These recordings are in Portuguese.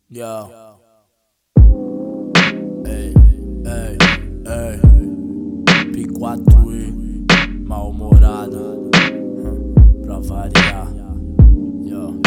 Yo. Ei, ei, ei. P4 e mal-humorado, pra variar. Yo.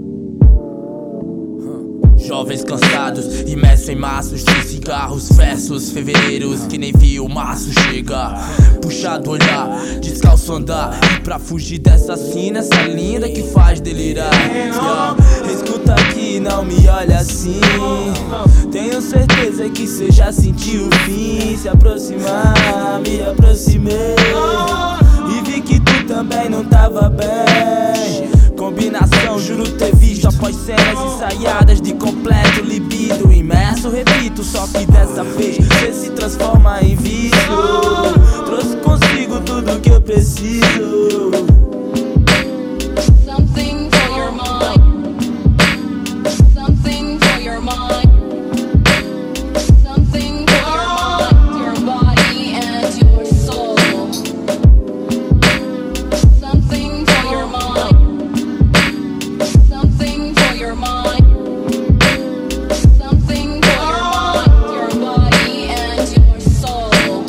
Jovens cansados, imersos em maços de cigarros, versos fevereiros que nem viu março chegar. Puxado olhar, descalço andar, e pra fugir dessa sina, essa linda que faz delirar. Yo, escuta aqui, não me olha assim. Tenho certeza que cê já sentiu o fim. Se aproximar, me aproximei e vi que tu também não tava bem. Combinação, juro ter visto após cenas ensaiadas de completo libido. Imerso, repito, só que dessa vez você se transforma em vício. Trouxe consigo tudo que eu preciso. Something for your mind. Something for your mind. Something for your mind, your body and your soul. Something for your mind. Something for your mind. Something for your mind, your body and your soul.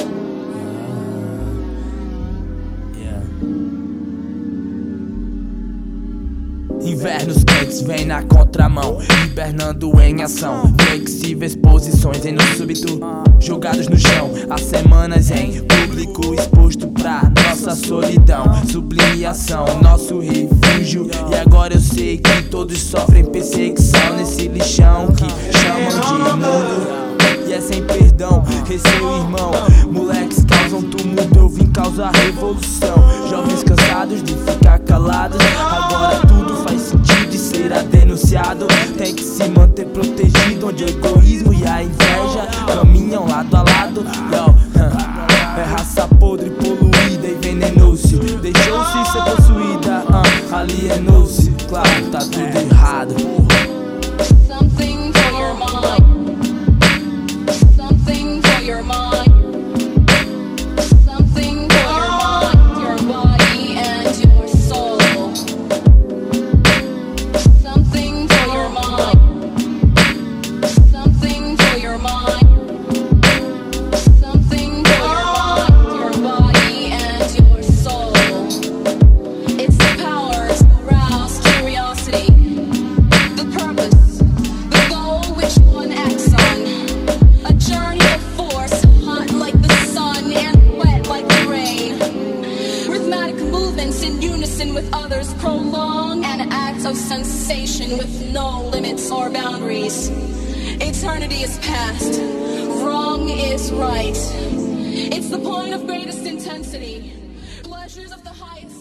Invernos quentes vem na contramão, hibernando em ação. Flexíveis posições em no súbito, jogados no chão. Há semanas em público exposto pra nossa solidão. Sublime ação, nosso refúgio. E agora eu sei que todos sofrem perseguição nesse lixão que chamam de mundo. E é sem perdão, seu irmão. Moleques causam tumulto, eu vim causar revolução. Jovens cansados de ficar calados, agora tudo faz sentido e será denunciado. Tem que se manter protegido, onde o egoísmo e a inveja caminham lado a lado. Yo, é raça podre, poluída e venenou-se. Deixou-se ser possuída, alienou-se. Claro, tá tudo errado. Something for your mind. Something for your mind. Something for your mind, your body and your soul. Something for your mind. Something for your mind. Something for your mind, your body and your soul. It's the power to arouse curiosity, the purpose, the goal which one acts on. A journey of force, hot like the sun and wet like the rain. Rhythmic movements in unison with others prolong an act of sensation with no limits or boundaries. Eternity is past, wrong is right. It's the point of greatest intensity, pleasures of the highest